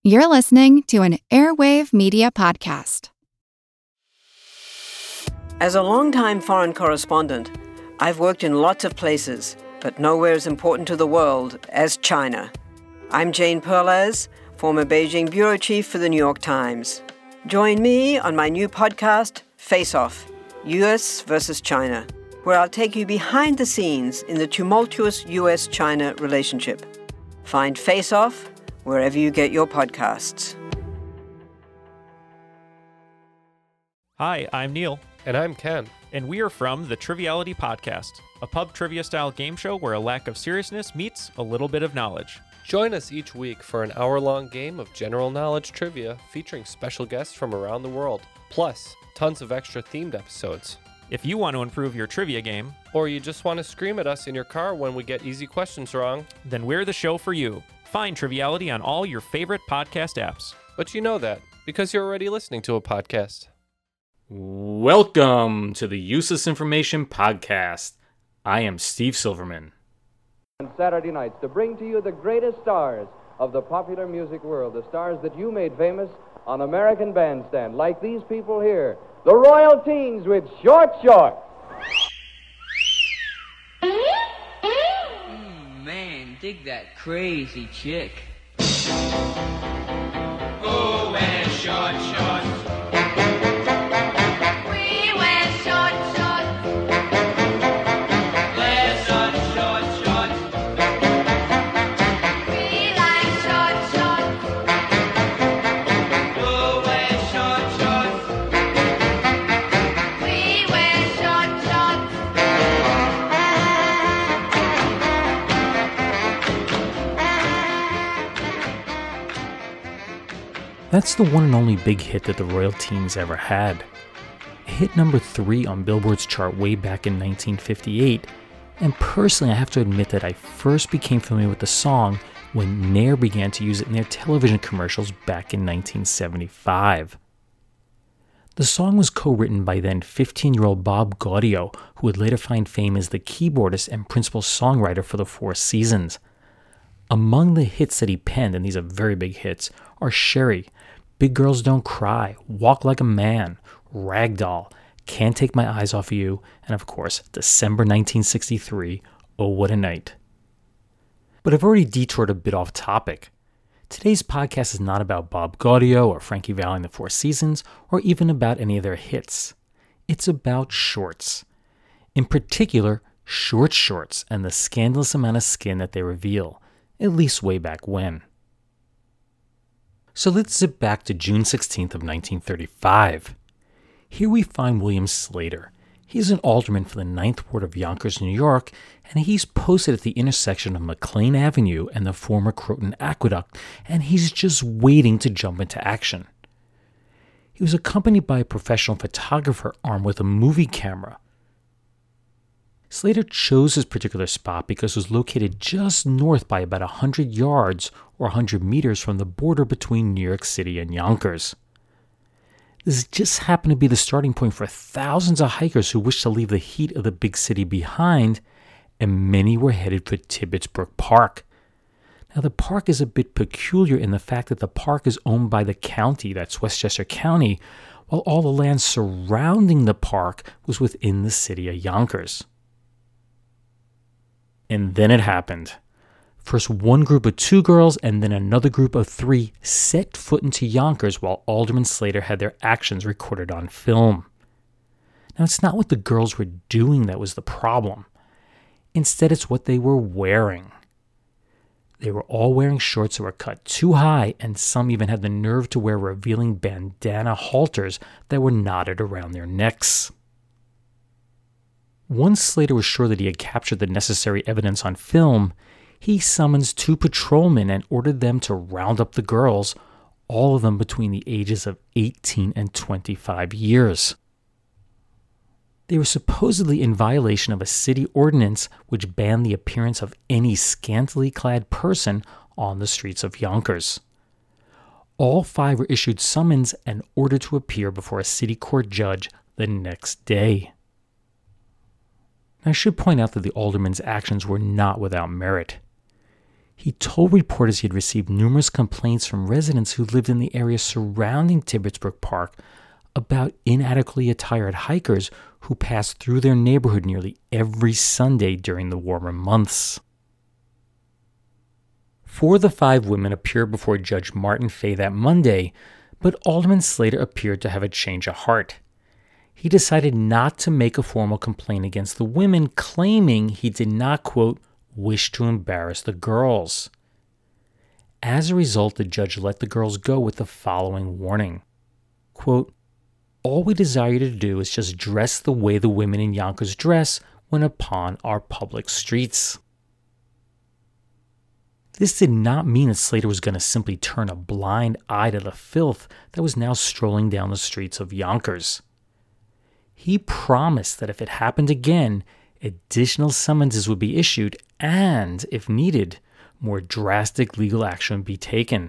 You're listening to an Airwave Media Podcast. As a longtime foreign correspondent, I've worked in lots of places, but nowhere as important to the world as China. I'm Jane Perlez, former Beijing bureau chief for the New York Times. Join me on my new podcast, Face Off, U.S. versus China, where I'll take you behind the scenes in the tumultuous U.S.-China relationship. Find Face Off wherever you get your podcasts. Hi, I'm Neil. And I'm Ken. And we are from the Triviality Podcast, a pub trivia-style game show where a lack of seriousness meets a little bit of knowledge. Join us each week for an hour-long game of general knowledge trivia featuring special guests from around the world, plus tons of extra themed episodes. If you want to improve your trivia game, or you just want to scream at us in your car when we get easy questions wrong, then we're the show for you. Find Triviality on all your favorite podcast apps. But you know that, because you're already listening to a podcast. Welcome to the Useless Information Podcast. I am Steve Silverman. On Saturday nights to bring to you the greatest stars of the popular music world, the stars that you made famous on American Bandstand, like these people here, the Royal Teens with Short Short. Man, dig that crazy chick. Oh, wear short shorts. We wear short shorts. Wear such short shorts. We like short shorts. Oh, wear short shorts. We wear short shorts. That's the one and only big hit that the Royal Teens ever had. It hit number 3 on Billboard's chart way back in 1958, and personally I have to admit that I first became familiar with the song when Nair began to use it in their television commercials back in 1975. The song was co-written by then 15-year-old Bob Gaudio, who would later find fame as the keyboardist and principal songwriter for the Four Seasons. Among the hits that he penned, and these are very big hits, are Sherry, Big Girls Don't Cry, Walk Like a Man, Ragdoll, Can't Take My Eyes Off of You, and of course, December 1963, Oh What a Night. But I've already detoured a bit off topic. Today's podcast is not about Bob Gaudio or Frankie Valli and the Four Seasons, or even about any of their hits. It's about shorts. In particular, short shorts and the scandalous amount of skin that they reveal, at least way back when. So let's zip back to June 16th of 1935. Here we find William Slater. He's an alderman for the 9th Ward of Yonkers, New York, and he's posted at the intersection of McLean Avenue and the former Croton Aqueduct, and he's just waiting to jump into action. He was accompanied by a professional photographer armed with a movie camera. Slater chose this particular spot because it was located just north by about 100 yards or 100 meters from the border between New York City and Yonkers. This just happened to be the starting point for thousands of hikers who wished to leave the heat of the big city behind, and many were headed for Tibbetts Brook Park. Now, the park is a bit peculiar in the fact that the park is owned by the county, that's Westchester County, while all the land surrounding the park was within the city of Yonkers. And then it happened. First one group of 2 girls and then another group of 3 set foot into Yonkers while Alderman Slater had their actions recorded on film. Now, it's not what the girls were doing that was the problem. Instead, it's what they were wearing. They were all wearing shorts that were cut too high, and some even had the nerve to wear revealing bandana halters that were knotted around their necks. Once Slater was sure that he had captured the necessary evidence on film, he summons 2 patrolmen and ordered them to round up the girls, all of them between the ages of 18 and 25 years. They were supposedly in violation of a city ordinance which banned the appearance of any scantily clad person on the streets of Yonkers. All 5 were issued summons and ordered to appear before a city court judge the next day. I should point out that the alderman's actions were not without merit. He told reporters he had received numerous complaints from residents who lived in the area surrounding Tibbetsbrook Park about inadequately attired hikers who passed through their neighborhood nearly every Sunday during the warmer months. 4 of the 5 women appeared before Judge Martin Fay that Monday, but Alderman Slater appeared to have a change of heart. He decided not to make a formal complaint against the women, claiming he did not, quote, wish to embarrass the girls. As a result, the judge let the girls go with the following warning. Quote, all we desire you to do is just dress the way the women in Yonkers dress when upon our public streets. This did not mean that Slater was going to simply turn a blind eye to the filth that was now strolling down the streets of Yonkers. He promised that if it happened again, additional summonses would be issued and, if needed, more drastic legal action would be taken.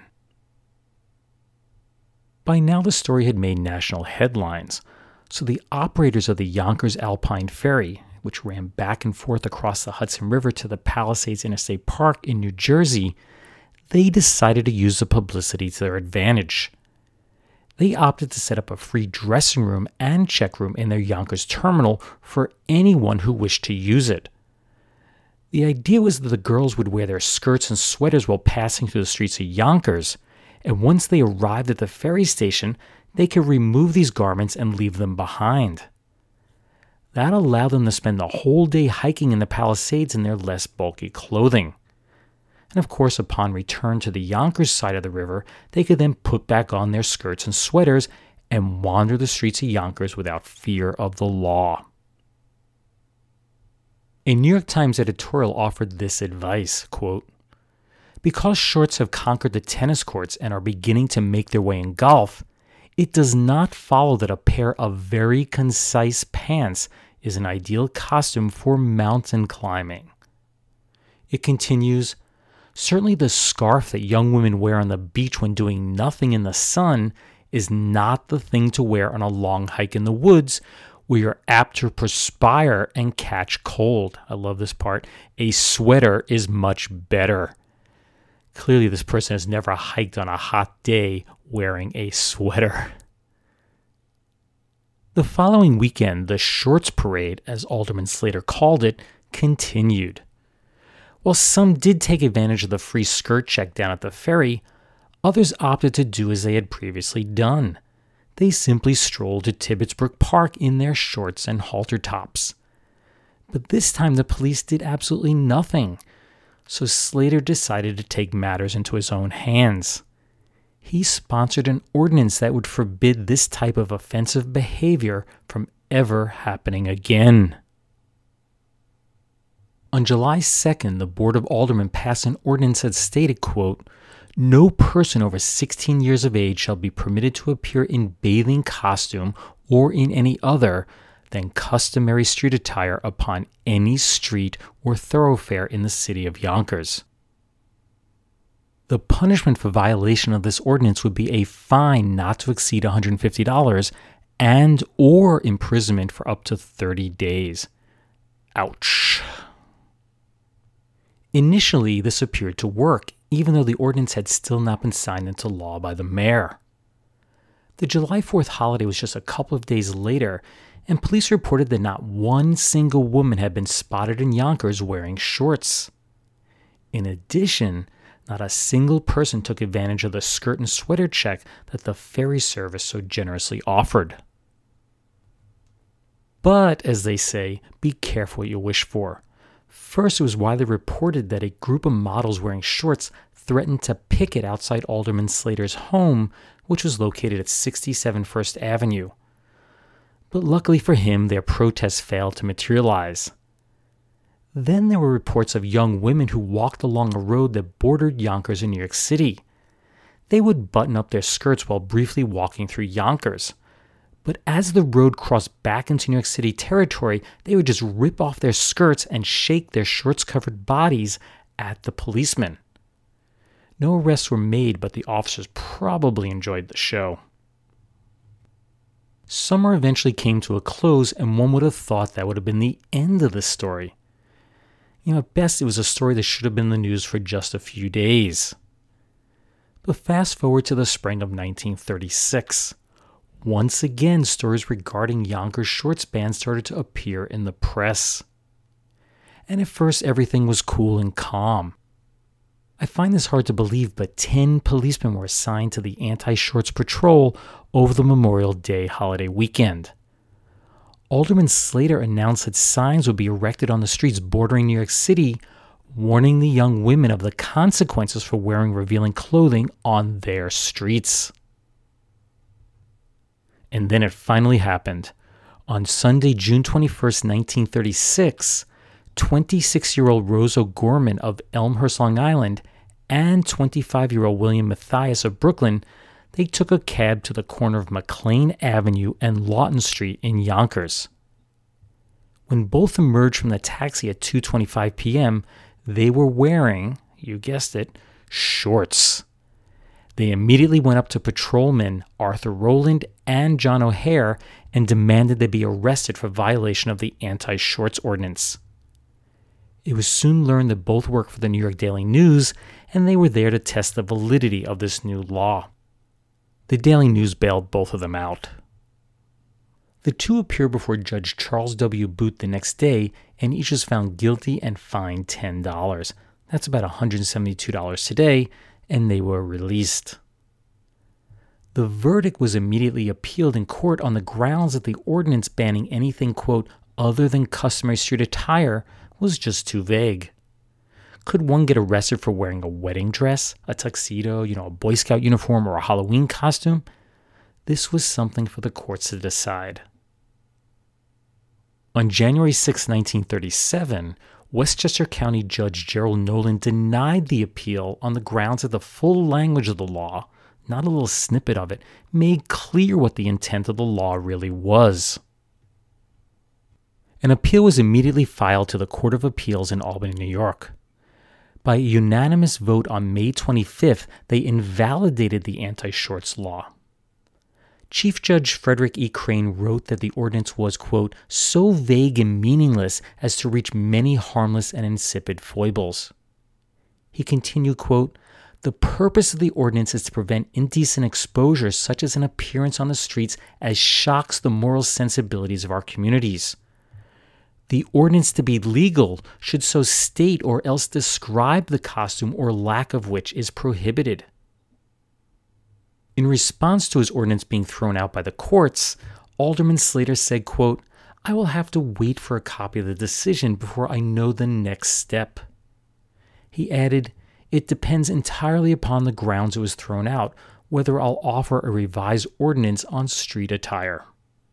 By now the story had made national headlines, so the operators of the Yonkers Alpine Ferry, which ran back and forth across the Hudson River to the Palisades Interstate Park in New Jersey, they decided to use the publicity to their advantage. They opted to set up a free dressing room and check room in their Yonkers terminal for anyone who wished to use it. The idea was that the girls would wear their skirts and sweaters while passing through the streets of Yonkers, and once they arrived at the ferry station, they could remove these garments and leave them behind. That allowed them to spend the whole day hiking in the Palisades in their less bulky clothing. And of course, upon return to the Yonkers side of the river, they could then put back on their skirts and sweaters and wander the streets of Yonkers without fear of the law. A New York Times editorial offered this advice, quote, because shorts have conquered the tennis courts and are beginning to make their way in golf, it does not follow that a pair of very concise pants is an ideal costume for mountain climbing. It continues, certainly the scarf that young women wear on the beach when doing nothing in the sun is not the thing to wear on a long hike in the woods where you're apt to perspire and catch cold. I love this part. A sweater is much better. Clearly, this person has never hiked on a hot day wearing a sweater. The following weekend, the Shorts Parade, as Alderman Slater called it, continued. While some did take advantage of the free skirt check down at the ferry, others opted to do as they had previously done. They simply strolled to Tibbetsbrook Park in their shorts and halter tops. But this time the police did absolutely nothing, so Slater decided to take matters into his own hands. He sponsored an ordinance that would forbid this type of offensive behavior from ever happening again. On July 2nd, the Board of Aldermen passed an ordinance that stated, quote, no person over 16 years of age shall be permitted to appear in bathing costume or in any other than customary street attire upon any street or thoroughfare in the city of Yonkers. The punishment for violation of this ordinance would be a fine not to exceed $150 and or imprisonment for up to 30 days. Ouch. Initially, this appeared to work, even though the ordinance had still not been signed into law by the mayor. The July 4th holiday was just a couple of days later, and police reported that not one single woman had been spotted in Yonkers wearing shorts. In addition, not a single person took advantage of the skirt and sweater check that the ferry service so generously offered. But, as they say, be careful what you wish for. First, it was widely reported that a group of models wearing shorts threatened to picket outside Alderman Slater's home, which was located at 67 First Avenue. But luckily for him, their protests failed to materialize. Then there were reports of young women who walked along a road that bordered Yonkers in New York City. They would button up their skirts while briefly walking through Yonkers. But as the road crossed back into New York City territory, they would just rip off their skirts and shake their shorts-covered bodies at the policemen. No arrests were made, but the officers probably enjoyed the show. Summer eventually came to a close, and one would have thought that would have been the end of the story. At best, it was a story that should have been in the news for just a few days. But fast forward to the spring of 1936. Once again, stories regarding Yonkers Shorts Band started to appear in the press. And at first, everything was cool and calm. I find this hard to believe, but 10 policemen were assigned to the anti-shorts patrol over the Memorial Day holiday weekend. Alderman Slater announced that signs would be erected on the streets bordering New York City, warning the young women of the consequences for wearing revealing clothing on their streets. And then it finally happened. On Sunday, June 21st, 1936, 26-year-old Rose O'Gorman of Elmhurst, Long Island, and 25-year-old William Matthias of Brooklyn, they took a cab to the corner of McLean Avenue and Lawton Street in Yonkers. When both emerged from the taxi at 2:25 p.m., they were wearing, you guessed it, shorts. They immediately went up to patrolmen Arthur Rowland and John O'Hare and demanded they be arrested for violation of the anti-shorts ordinance. It was soon learned that both worked for the New York Daily News, and they were there to test the validity of this new law. The Daily News bailed both of them out. The two appeared before Judge Charles W. Booth the next day, and each was found guilty and fined $10. That's about $172 today, and they were released. The verdict was immediately appealed in court on the grounds that the ordinance banning anything, quote, other than customary street attire was just too vague. Could one get arrested for wearing a wedding dress, a tuxedo, a Boy Scout uniform, or a Halloween costume? This was something for the courts to decide. On January 6, 1937, Westchester County Judge Gerald Nolan denied the appeal on the grounds that the full language of the law, not a little snippet of it, made clear what the intent of the law really was. An appeal was immediately filed to the Court of Appeals in Albany, New York. By a unanimous vote on May 25th, they invalidated the anti-shorts law. Chief Judge Frederick E. Crane wrote that the ordinance was, quote, so vague and meaningless as to reach many harmless and insipid foibles. He continued, quote, the purpose of the ordinance is to prevent indecent exposure such as an appearance on the streets as shocks the moral sensibilities of our communities. The ordinance to be legal should so state or else describe the costume or lack of which is prohibited. In response to his ordinance being thrown out by the courts, Alderman Slater said, quote, I will have to wait for a copy of the decision before I know the next step. He added, it depends entirely upon the grounds it was thrown out, whether I'll offer a revised ordinance on street attire.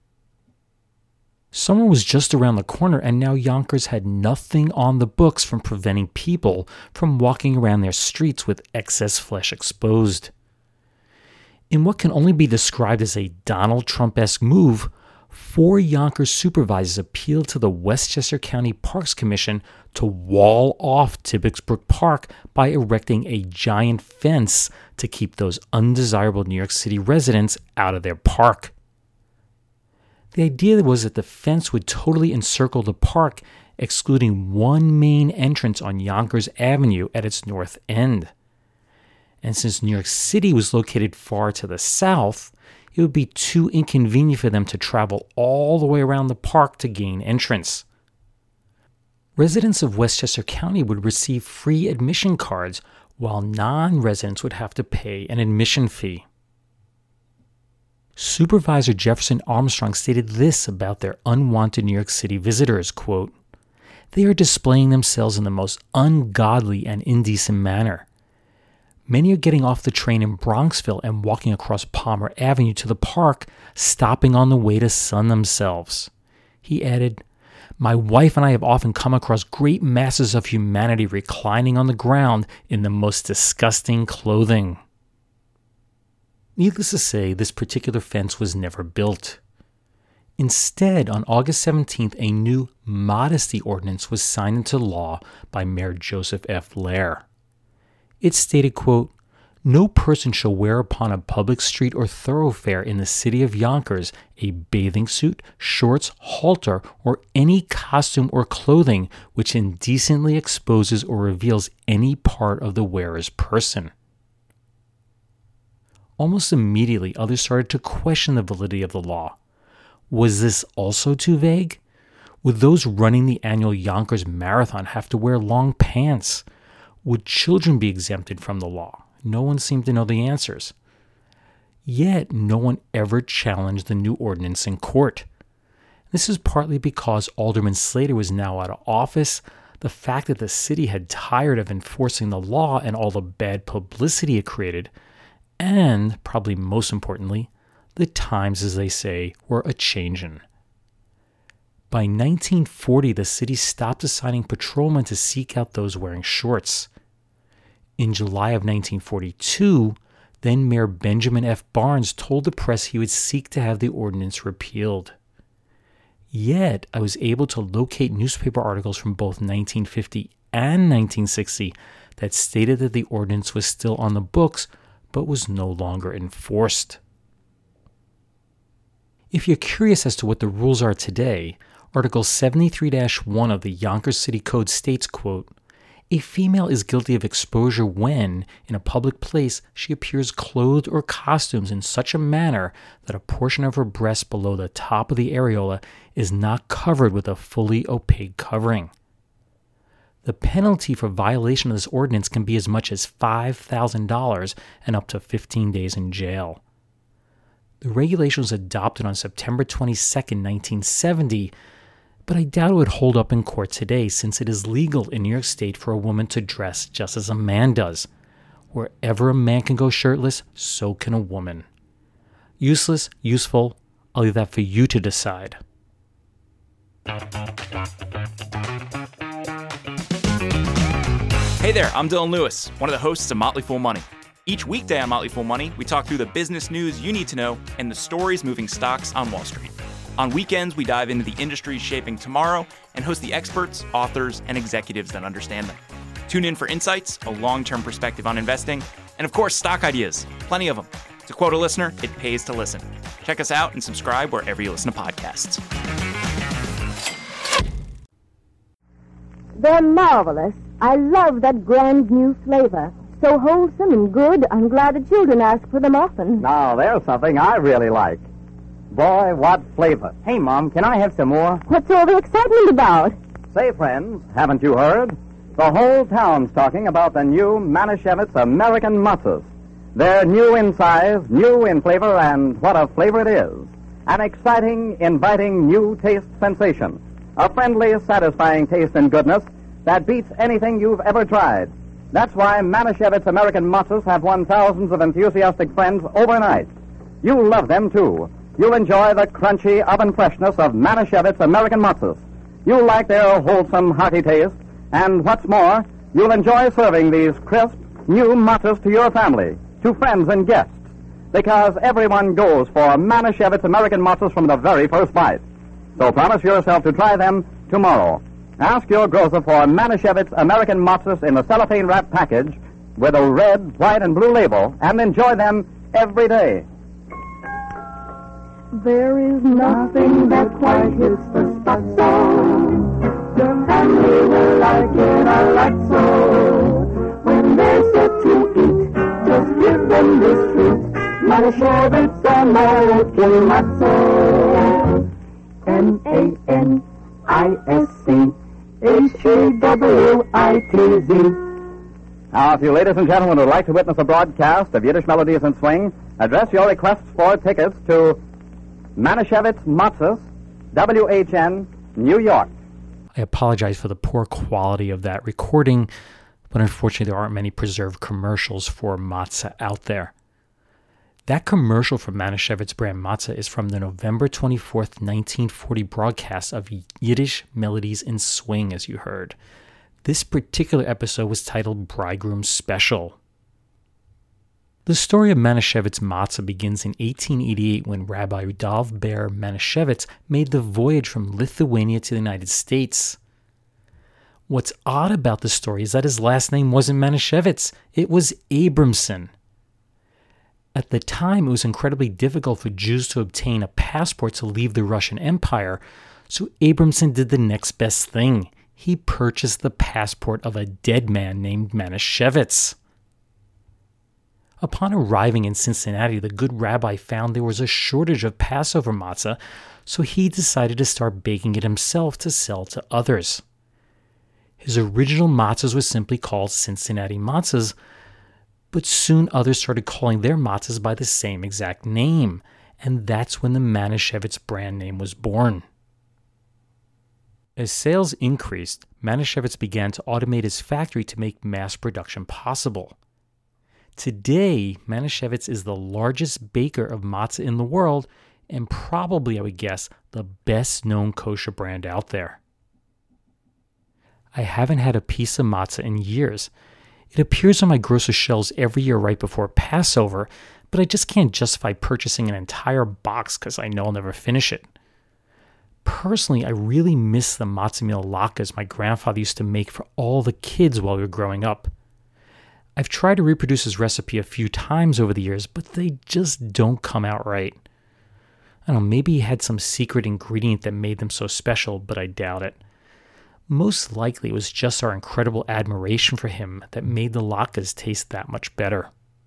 Summer was just around the corner, and now Yonkers had nothing on the books from preventing people from walking around their streets with excess flesh exposed. In what can only be described as a Donald Trump-esque move, 4 Yonkers supervisors appealed to the Westchester County Parks Commission to wall off Tibbetts Brook Park by erecting a giant fence to keep those undesirable New York City residents out of their park. The idea was that the fence would totally encircle the park, excluding one main entrance on Yonkers Avenue at its north end. And since New York City was located far to the south, it would be too inconvenient for them to travel all the way around the park to gain entrance. Residents of Westchester County would receive free admission cards, while non-residents would have to pay an admission fee. Supervisor Jefferson Armstrong stated this about their unwanted New York City visitors, quote, they are displaying themselves in the most ungodly and indecent manner. Many are getting off the train in Bronxville and walking across Palmer Avenue to the park, stopping on the way to sun themselves. He added, my wife and I have often come across great masses of humanity reclining on the ground in the most disgusting clothing. Needless to say, this particular fence was never built. Instead, on August 17th, a new modesty ordinance was signed into law by Mayor Joseph F. Lair. It stated, quote, No person shall wear upon a public street or thoroughfare in the city of Yonkers a bathing suit, shorts, halter, or any costume or clothing which indecently exposes or reveals any part of the wearer's person. Almost immediately, others started to question the validity of the law. Was this also too vague? Would those running the annual Yonkers Marathon have to wear long pants? Would children be exempted from the law? No one seemed to know the answers. Yet, no one ever challenged the new ordinance in court. This is partly because Alderman Slater was now out of office, the fact that the city had tired of enforcing the law and all the bad publicity it created, and, probably most importantly, the times, as they say, were a-changin'. By 1940, the city stopped assigning patrolmen to seek out those wearing shorts. In July of 1942, then Mayor Benjamin F. Barnes told the press he would seek to have the ordinance repealed. Yet, I was able to locate newspaper articles from both 1950 and 1960 that stated that the ordinance was still on the books, but was no longer enforced. If you're curious as to what the rules are today, Article 73-1 of the Yonkers City Code states, quote, "A female is guilty of exposure when, in a public place, she appears clothed or costumes in such a manner that a portion of her breast below the top of the areola is not covered with a fully opaque covering." The penalty for violation of this ordinance can be as much as $5,000 and up to 15 days in jail. The regulation was adopted on September 22, 1970, but I doubt it would hold up in court today since it is legal in New York State for a woman to dress just as a man does. Wherever a man can go shirtless, so can a woman. Useless, useful, I'll leave that for you to decide. Hey there, I'm Dylan Lewis, one of the hosts of Motley Fool Money. Each weekday on Motley Fool Money, we talk through the business news you need to know and the stories moving stocks on Wall Street. On weekends, we dive into the industries shaping tomorrow and host the experts, authors, and executives that understand them. Tune in for insights, a long-term perspective on investing, and of course, stock ideas. Plenty of them. To quote a listener, it pays to listen. Check us out and subscribe wherever you listen to podcasts. They're marvelous. I love that grand new flavor. So wholesome and good, I'm glad the children ask for them often. Now, there's something I really like. Boy, what flavor. Hey, Mom, can I have some more? What's all the excitement about? Say, friends, haven't you heard? The whole town's talking about the new Manischewitz American Matzahs. They're new in size, new in flavor, and what a flavor it is. An exciting, inviting new taste sensation. A friendly, satisfying taste and goodness that beats anything you've ever tried. That's why Manischewitz American Matzahs have won thousands of enthusiastic friends overnight. You'll love them, too. You'll enjoy the crunchy oven freshness of Manischewitz American Matzahs. You'll like their wholesome, hearty taste. And what's more, you'll enjoy serving these crisp, new matzahs to your family, to friends and guests. Because everyone goes for Manischewitz American Matzahs from the very first bite. So promise yourself to try them tomorrow. Ask your grocer for Manischewitz American Matzahs in the cellophane wrap package with a red, white, and blue label, and enjoy them every day. There is nothing that quite hits the spot so. Your family will like it a lot so. When they're set to eat, just give them this treat. Manischewitz American Matzo. MANISCHEWITZ. Now, if you ladies and gentlemen would like to witness a broadcast of Yiddish melodies and swing, address your requests for tickets to Manischewitz Matzahs, WHN, New York. I apologize for the poor quality of that recording, but unfortunately there aren't many preserved commercials for matzah out there. That commercial for Manischewitz brand matzah is from the November 24th, 1940 broadcast of Yiddish Melodies and Swing, as you heard. This particular episode was titled Bridegroom Special. The story of Manischewitz matzah begins in 1888 when Rabbi Rudolf Ber Manischewitz made the voyage from Lithuania to the United States. What's odd about the story is that his last name wasn't Manischewitz, it was Abramson. At the time, it was incredibly difficult for Jews to obtain a passport to leave the Russian Empire, so Abramson did the next best thing. He purchased the passport of a dead man named Manischewitz. Upon arriving in Cincinnati, the good rabbi found there was a shortage of Passover matzah, so he decided to start baking it himself to sell to others. His original matzahs were simply called Cincinnati matzahs, but soon others started calling their matzahs by the same exact name, and that's when the Manischewitz brand name was born. As sales increased, Manischewitz began to automate his factory to make mass production possible. Today, Manischewitz is the largest baker of matzah in the world, and probably, I would guess, the best-known kosher brand out there. I haven't had a piece of matzah in years. It appears on my grocery shelves every year right before Passover, but I just can't justify purchasing an entire box because I know I'll never finish it. Personally, I really miss the matzah meal latkes my grandfather used to make for all the kids while we were growing up. I've tried to reproduce his recipe a few times over the years, but they just don't come out right. I don't know, maybe he had some secret ingredient that made them so special, but I doubt it. Most likely it was just our incredible admiration for him that made the latkes taste that much better.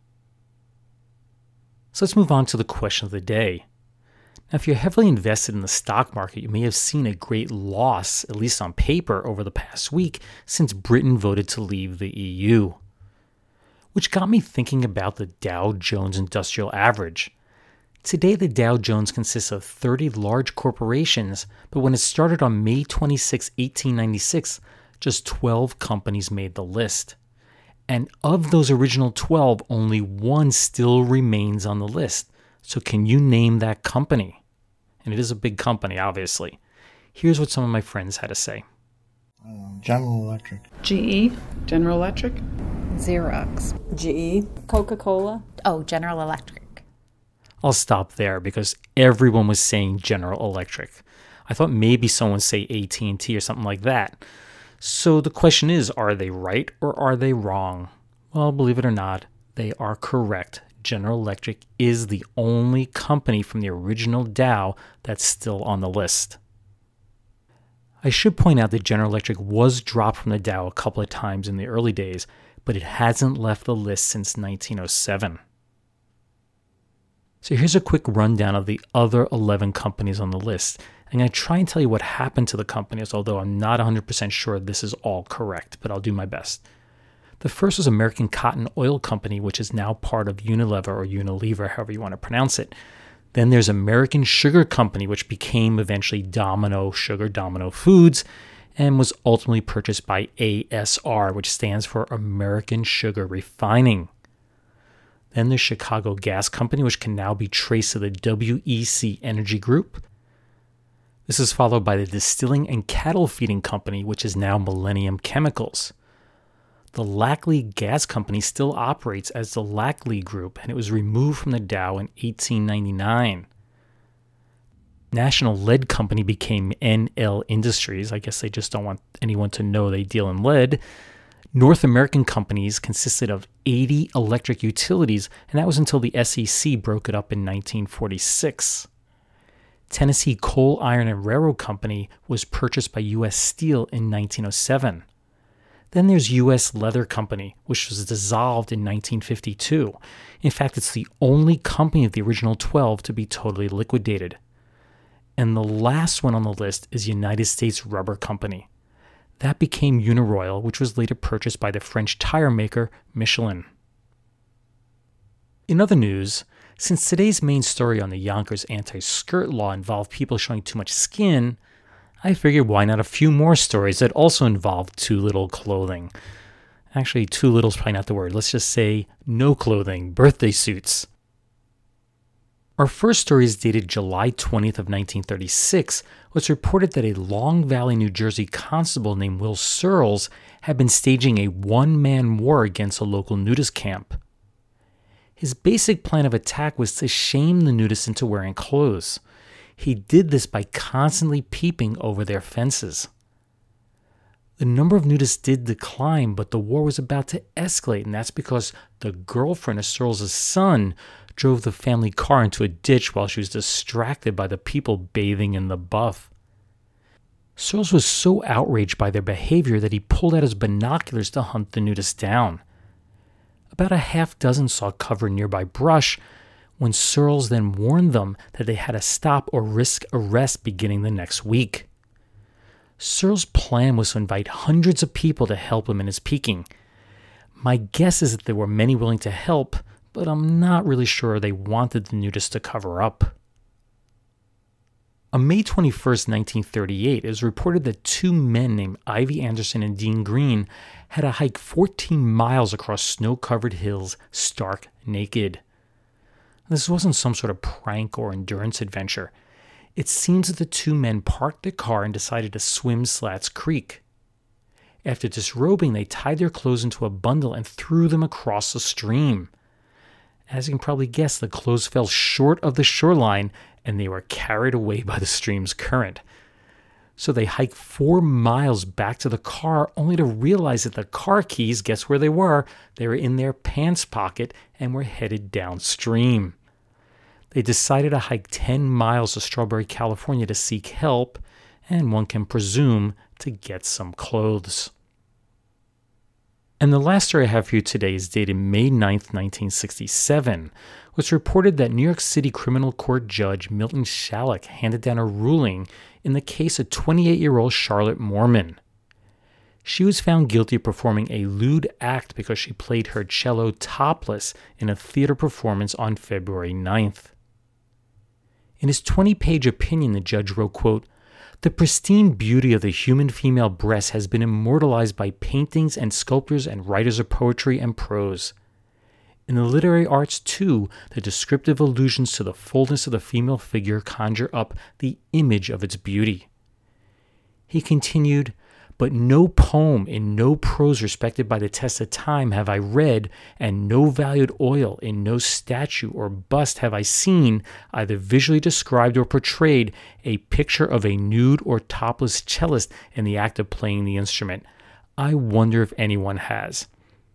So let's move on to the question of the day. Now, if you're heavily invested in the stock market, you may have seen a great loss, at least on paper, over the past week since Britain voted to leave the EU. Which got me thinking about the Dow Jones Industrial Average. Today, the Dow Jones consists of 30 large corporations, but when it started on May 26, 1896, just 12 companies made the list. And of those original 12, only one still remains on the list. So can you name that company? And it is a big company, obviously. Here's what some of my friends had to say. General Electric. GE. General Electric. Xerox. GE. Coca-Cola. Oh, General Electric. I'll stop there because everyone was saying General Electric. I thought maybe someone would say AT&T or something like that. So the question is, are they right or are they wrong? Well, believe it or not, they are correct. General Electric is the only company from the original Dow that's still on the list. I should point out that General Electric was dropped from the Dow a couple of times in the early days, but it hasn't left the list since 1907. So here's a quick rundown of the other 11 companies on the list. I'm going to try and tell you what happened to the companies, although I'm not 100% sure this is all correct, but I'll do my best. The first was American Cotton Oil Company, which is now part of Unilever or Unilever, however you want to pronounce it. Then there's American Sugar Company, which became eventually Domino Sugar, Domino Foods, and was ultimately purchased by ASR, which stands for American Sugar Refining. Then there's Chicago Gas Company, which can now be traced to the WEC Energy Group. This is followed by the Distilling and Cattle Feeding Company, which is now Millennium Chemicals. The Lackley Gas Company still operates as the Lackley Group, and it was removed from the Dow in 1899. National Lead Company became NL Industries. I guess they just don't want anyone to know they deal in lead. North American companies consisted of 80 electric utilities, and that was until the SEC broke it up in 1946. Tennessee Coal, Iron, and Railroad Company was purchased by U.S. Steel in 1907. Then there's U.S. Leather Company, which was dissolved in 1952. In fact, it's the only company of the original 12 to be totally liquidated. And the last one on the list is United States Rubber Company. That became Uniroyal, which was later purchased by the French tire maker Michelin. In other news, since today's main story on the Yonkers anti-skirt law involved people showing too much skin, I figured why not a few more stories that also involve too little clothing. Actually, too little is probably not the word. Let's just say no clothing, birthday suits. Our first story is dated July 20th of 1936. It's reported that a Long Valley, New Jersey constable named Will Searles had been staging a one-man war against a local nudist camp. His basic plan of attack was to shame the nudists into wearing clothes. He did this by constantly peeping over their fences. The number of nudists did decline, but the war was about to escalate, and that's because the girlfriend of Searles' son drove the family car into a ditch while she was distracted by the people bathing in the Buff. Searles was so outraged by their behavior that he pulled out his binoculars to hunt the nudists down. About a half dozen saw cover in nearby brush, when Searles then warned them that they had to stop or risk arrest beginning the next week. Searles' plan was to invite hundreds of people to help him in his peeking. My guess is that there were many willing to help, but I'm not really sure they wanted the nudists to cover up. On May 21, 1938, it was reported that two men named Ivy Anderson and Dean Green had to hike 14 miles across snow-covered hills stark naked. This wasn't some sort of prank or endurance adventure. It seems that the two men parked their car and decided to swim Slats Creek. After disrobing, they tied their clothes into a bundle and threw them across the stream. As you can probably guess, the clothes fell short of the shoreline and they were carried away by the stream's current. So they hiked 4 miles back to the car only to realize that the car keys, guess where they were? They were in their pants pocket and were headed downstream. They decided to hike 10 miles to Strawberry, California to seek help, and one can presume to get some clothes. And the last story I have for you today is dated May 9th, 1967, which reported that New York City criminal court judge Milton Shalek handed down a ruling in the case of 28-year-old Charlotte Moorman. She was found guilty of performing a lewd act because she played her cello topless in a theater performance on February 9th. In his 20-page opinion, the judge wrote, quote, "The pristine beauty of the human female breast has been immortalized by paintings and sculptors and writers of poetry and prose. In the literary arts, too, the descriptive allusions to the fullness of the female figure conjure up the image of its beauty." He continued, "But no poem in no prose respected by the test of time have I read, and no valued oil in no statue or bust have I seen, either visually described or portrayed, a picture of a nude or topless cellist in the act of playing the instrument. I wonder if anyone has."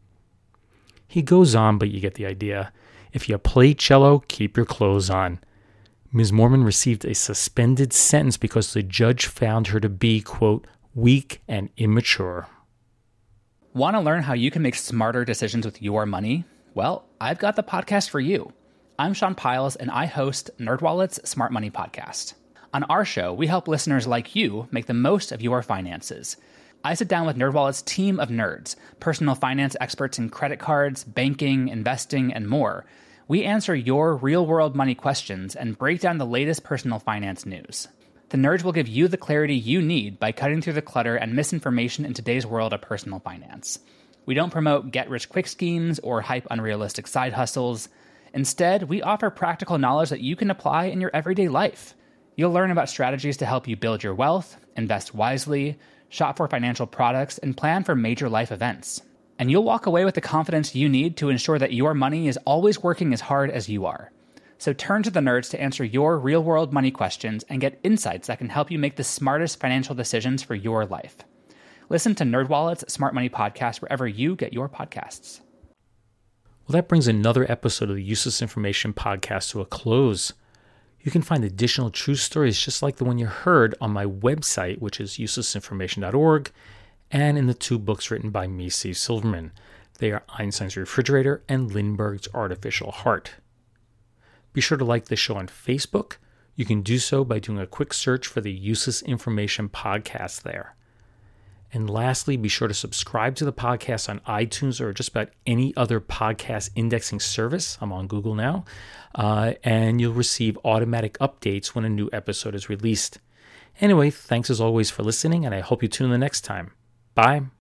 He goes on, but you get the idea. If you play cello, keep your clothes on. Ms. Moorman received a suspended sentence because the judge found her to be, quote, "weak and immature." Want to learn how you can make smarter decisions with your money? Well, I've got the podcast for you. I'm Sean Piles, and I host NerdWallet's Smart Money Podcast. On our show, we help listeners like you make the most of your finances. I sit down with NerdWallet's team of nerds, personal finance experts in credit cards, banking, investing, and more. We answer your real-world money questions and break down the latest personal finance news. The nerds will give you the clarity you need by cutting through the clutter and misinformation in today's world of personal finance. We don't promote get-rich-quick schemes or hype unrealistic side hustles. Instead, we offer practical knowledge that you can apply in your everyday life. You'll learn about strategies to help you build your wealth, invest wisely, shop for financial products, and plan for major life events. And you'll walk away with the confidence you need to ensure that your money is always working as hard as you are. So turn to the nerds to answer your real-world money questions and get insights that can help you make the smartest financial decisions for your life. Listen to NerdWallet's Smart Money Podcast wherever you get your podcasts. Well, that brings another episode of the Useless Information Podcast to a close. You can find additional true stories just like the one you heard on my website, which is uselessinformation.org, and in the two books written by me, Steve Silverman. They are Einstein's Refrigerator and Lindbergh's Artificial Heart. Be sure to like the show on Facebook. You can do so by doing a quick search for the Useless Information Podcast there. And lastly, be sure to subscribe to the podcast on iTunes or just about any other podcast indexing service. I'm on Google now. And you'll receive automatic updates when a new episode is released. Anyway, thanks as always for listening, and I hope you tune in the next time. Bye.